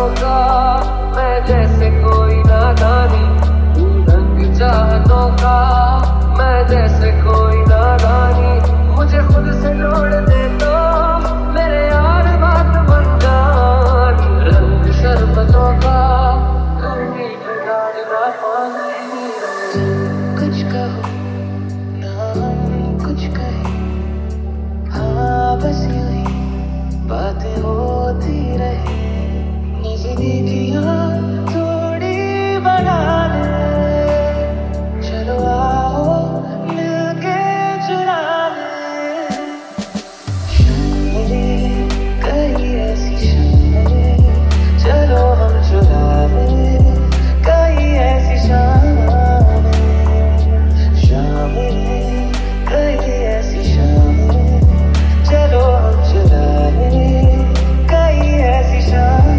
चाहतों का मैं जैसे कोई नादानी, तू रंग चाहतों का मैं जैसे कोई नादानी। मुझे खुद से जोड़ दे तो मेरे यार बात बन जानी। रंग शरबतों का गर्मी बिगाड़ना पानी। कुछ कहो ना हम कुछ कहे, हाँ बस यूं ही बातें होती रहे। नजदीकियां थोड़ी बढ़ा ले, चलो आओ मिलके चुरा ले। शायरे कई ऐसी शायरे, चलो हम चुरा ले कई ऐसी शामें। शायरे कई ऐसी शामें, चलो हम चुरा ले कई ऐसी शामें।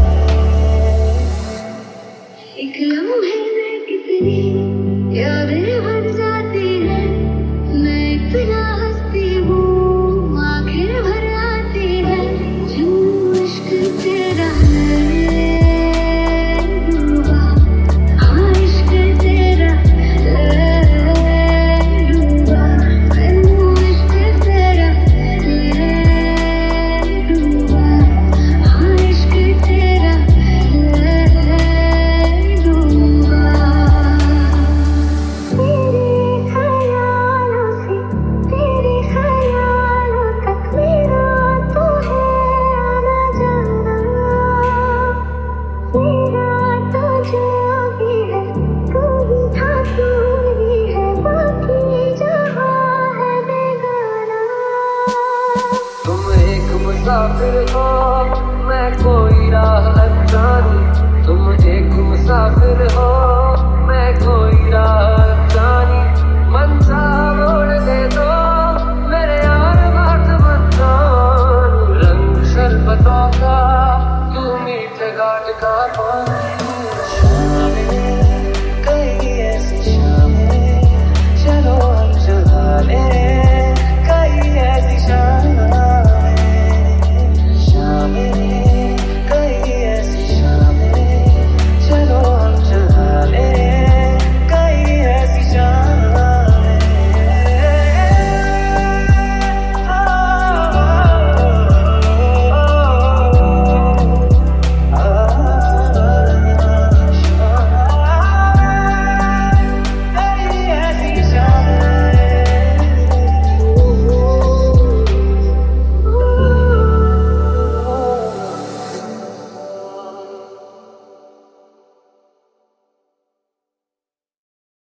एक लम्हे में कितनी यादें बन जाती है, मैं इतना हंसती हूँ आंखें भर आती है। जो इश्क तेरा है डूबा, हाँ इश्क तेरा है डूबा, मैं इश्क तेरा है डूबा, हाँ इश्क तेरा है डूबा। तेरे ख्यालों तक मेरा तो है आना जाना। मेरा तो जो भी है तू ही था, तू ही है, बाकी जहां है बेगाना। तुम एक मुसाफिर हो मैं कोई राह अनजानी, तुम एक मुसाफिर हो